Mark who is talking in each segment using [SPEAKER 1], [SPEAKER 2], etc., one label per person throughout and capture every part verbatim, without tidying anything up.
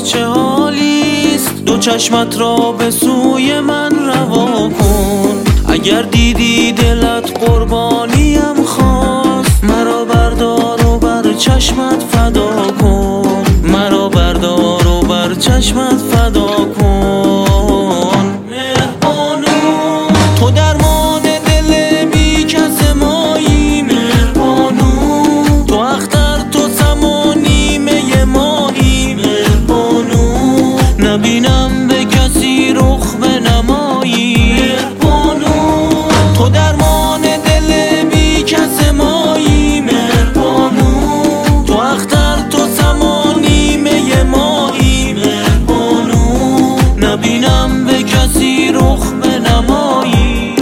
[SPEAKER 1] چه حالیست، دو چشمت را به سوی من روا کن. اگر دیدی دلت قربانیم خواست، مرا بردار و بر چشمت فدا کن. مرا بردار و بر چشمت فدا کن. مهربانو تو درمان دل بی کس مایی. مهربانو تو اختر تو سمانی می ماهی. مهربانو نبینم به کسی رخ بنمایی. مهربانو تو درمان دل بی کس مایی. مهربانو تو اختر تو سمانی می ماهی. مهربانو نبینم به کسی رخ بنمایی.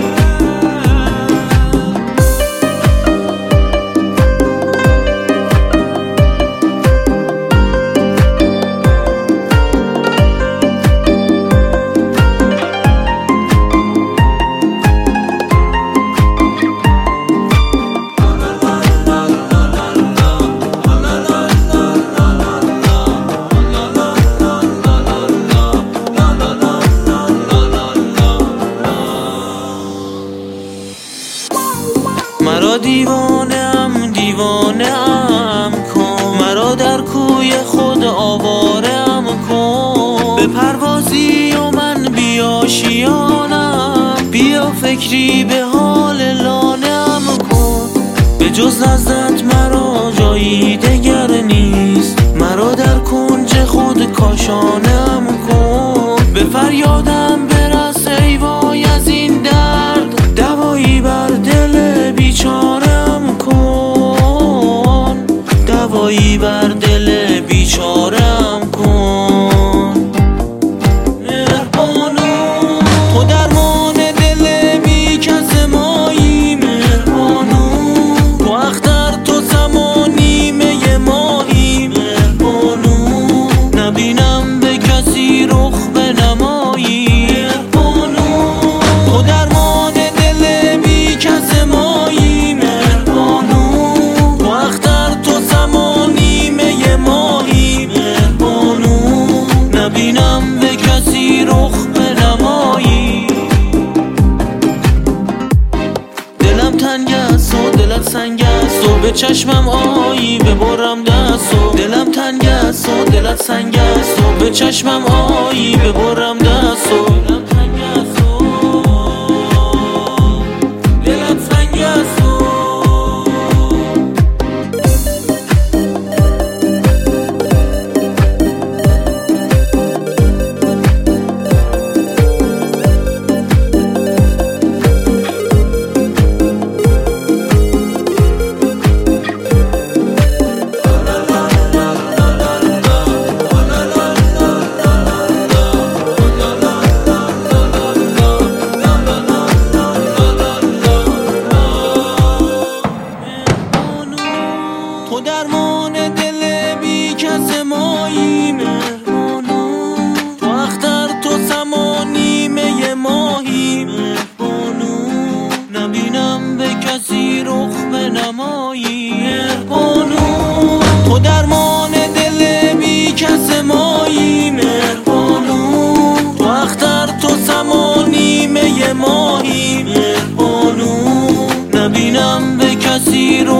[SPEAKER 1] مرا دیوانه‌ام دیوانه‌ام کن، مرا در کوی خود آواره‌ام کن. به پروازی و من بی آشیانم، بیا فکری به حال لانه‌ام کن. به جز نزدت مرا جایی دگر نیست، مرا در کنج خود کاشانه‌ام کن. به فریادم برس ای وای از این درد، دوایی بر دل بیچاره‌ام کن. دوایی بر دل بیچاره‌ام کن. مهربانو تو درمان دل بی کس مایی. مهربانو تو اختر تو سمانی می ماهی. مهربانو نبینم به کسی رخ بنمایی. مهربانو تو درمان دل بی کس مایی. مهربانو تو اختر تو سمانی می ماهی. مهربانو نبینم به کسی رخ بنمایی. دلم تنگ است و دلت سنگ است و به چشمم آیی ببرم دست و. دلم تنگ است و دلت سنگ است و به چشمم آیی ببرم دست و. دلم تنگ است و دلت سنگ است و. تو درمان دل بی کس مایی. مهربانو تو اختر تو سمانی می ماهی. مهربانو نبینم به کسی رخ بنمایی. مهربانو تو درمان دل بی کس مایی. مهربانو تو اختر تو سمانی می ماهی. مهربانو نبینم به کسی